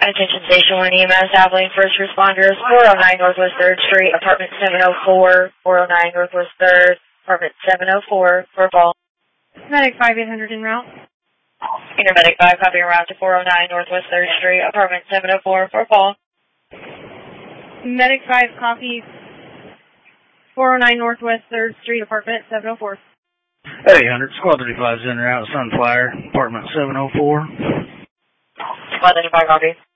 Attention Station 1 EMS, Abilene First Responders, 409 Northwest 3rd Street, apartment 704, 409 Northwest 3rd, apartment 704, for call. Medic 5800 en route. Intermedic 5, copy en route to 409 Northwest 3rd Street, apartment 704, for call. Medic 5, copy 409 Northwest 3rd Street, apartment 704. 800, Squad 35 is in and out, Sunflower, apartment 704. Squad 35, copy.